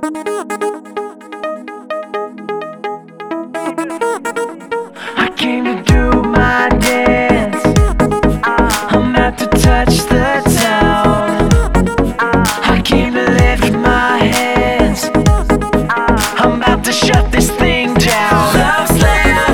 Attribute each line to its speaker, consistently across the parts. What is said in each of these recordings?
Speaker 1: I came to do my dance. I'm about to touch the town. I came to lift my hands. I'm about to shut this thing down. Love Slayer.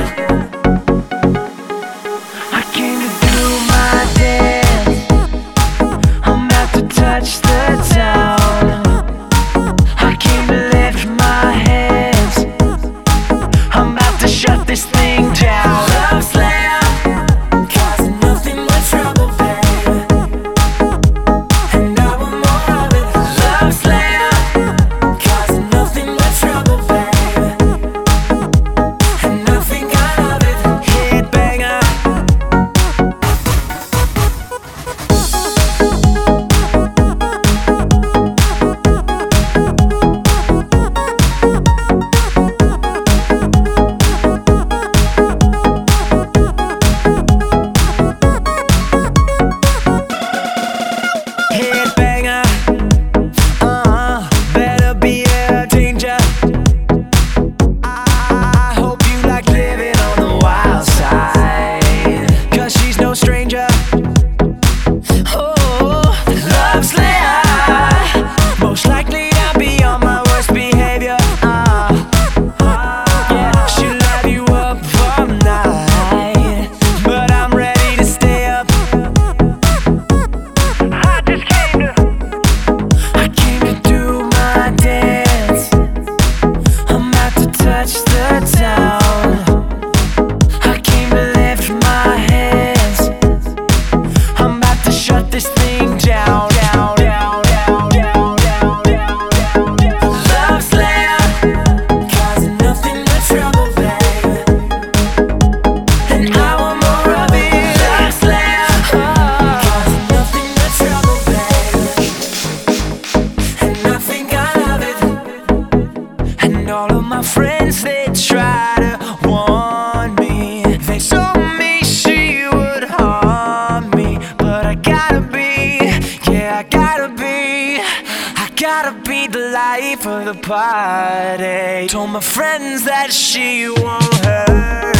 Speaker 1: I came to do my dance. I'm about to touch the town. I came to lift my hands. I'm about to shut this thing down. Love Slayer, causing nothing but trouble, baby. And I want more of it. Love Slayer, causing nothing but trouble, baby. And nothing kind of it. Headbanger. Headbanger, better be a danger. I hope you like living on the wild side, 'cause she's no stranger. Oh, Love Slayer, most likely I'll be on my worst behavior. Yeah, she'll light you up all night, but I'm ready to stay up. I came to do my dance. I'm about to touch the town. I came to lift my hands. I'm about to shut this thing down. Love Slayer, causing nothing but trouble, baby. And I want more of it. Love Slayer, causing nothing but trouble, baby. And nothing kind of it. And all of my friends, they try to warn me. They told me she would harm me, but I gotta be, yeah, I gotta be the life of the party. Told my friends that she won't hurt